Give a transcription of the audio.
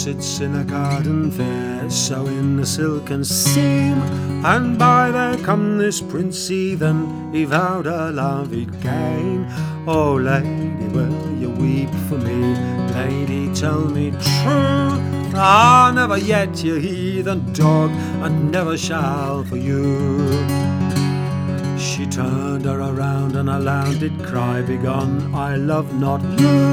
sits in a garden fair, sewing a silken seam, and by there come this prince heathen, he vowed her love he'd gain. Oh lady, will you weep for me? Lady, tell me true. Ah, never yet, you heathen dog, and never shall for you. She turned her around and aloud did cry, begone, I love not you.